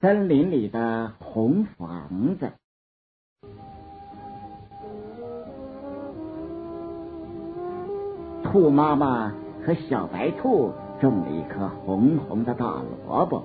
森林里的红房子。兔妈妈和小白兔种了一颗红红的大萝卜。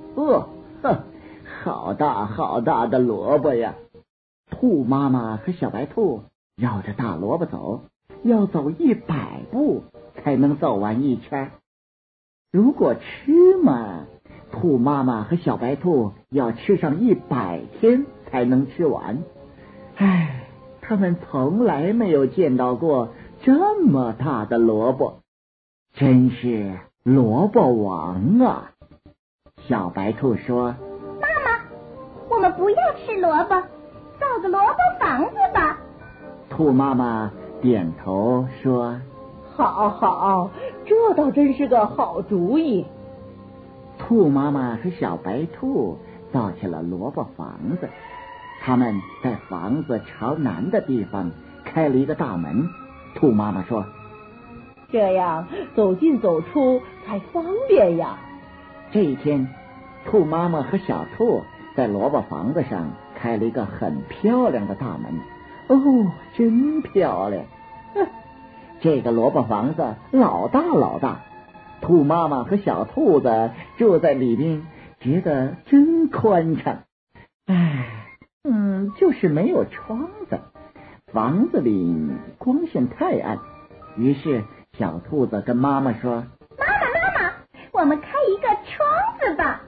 好大好大的萝卜呀！兔妈妈和小白兔绕着大萝卜走，要走100步才能走完一圈。如果吃嘛，兔妈妈和小白兔要吃上100天才能吃完。他们从来没有见到过这么大的萝卜，真是萝卜王啊！小白兔说： 妈妈，我们不要吃萝卜，造个萝卜房子吧。 兔妈妈点头说： 好，这倒真是个好主意。 兔妈妈和小白兔造起了萝卜房子，他们在房子朝南的地方开了一个大门。兔妈妈说： 这样走进走出才方便呀。 这一天，兔妈妈和小兔在萝卜房子上开了一个很漂亮的大门。真漂亮！这个萝卜房子老大老大，兔妈妈和小兔子住在里边，觉得真宽敞。就是没有窗子，房子里光线太暗。于是小兔子跟妈妈说： 妈妈，我们开一个窗子吧。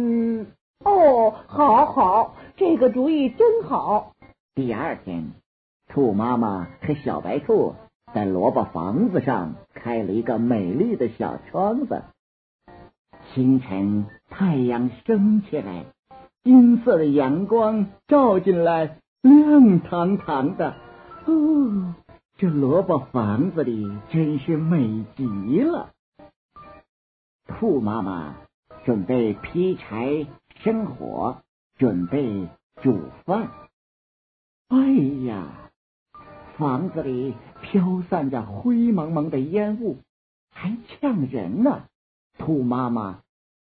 好，这个主意真好。 第二天，兔妈妈和小白兔在萝卜房子上开了一个美丽的小窗子。清晨，太阳升起来，金色的阳光照进来，亮堂堂的。这萝卜房子里真是美极了。兔妈妈准备劈柴生火，准备煮饭。房子里飘散着灰蒙蒙的烟雾，还呛人呢。兔妈妈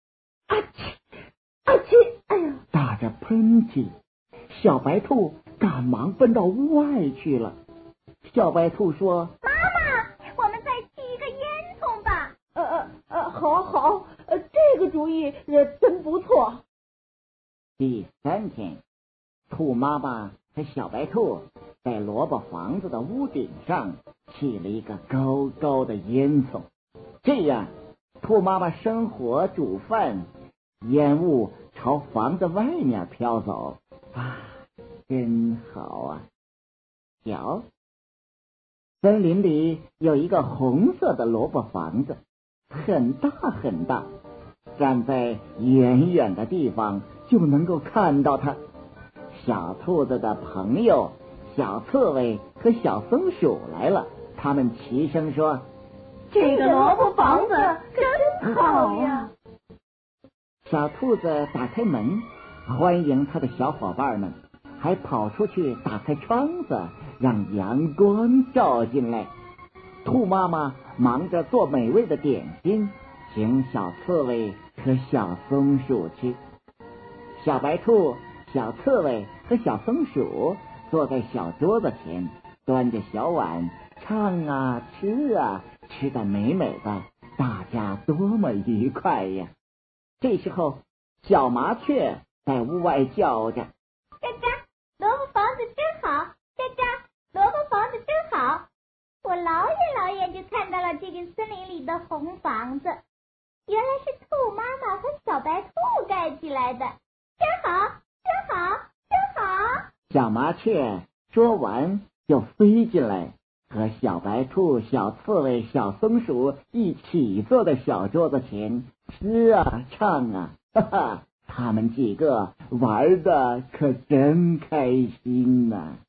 打着喷嚏，小白兔赶忙奔到屋外去了。小白兔说： 妈妈，我们再吸一个烟囱吧。 好，这个主意真不错。 第三天，兔妈妈和小白兔在萝卜房子的屋顶上起了一个高高的烟囱，这样兔妈妈生火煮饭，烟雾朝房子外面飘走。真好啊！瞧，森林里有一个红色的萝卜房子，很大很大，站在远远的地方就能够看到它。小兔子的朋友小刺猬和小松鼠来了，他们齐声说： 这个萝卜房子真好呀！ 小兔子打开门欢迎他的小伙伴们，还跑出去打开窗子，让阳光照进来。兔妈妈忙着做美味的点心，请小刺猬和小松鼠吃。小白兔、小刺猬和小松鼠坐在小桌子前，端着小碗唱啊吃啊，吃得美美的，大家多么愉快呀！这时候，小麻雀在屋外叫着： 喳喳，萝卜房子真好！喳喳，萝卜房子真好！我老远就看到了这个森林里的红房子，原来是兔妈妈和小白兔盖起来的，真好！ 小麻雀说完就飞进来，和小白兔、小刺猬、小松鼠一起坐在小桌子前吃啊唱啊，他们几个玩的可真开心啊！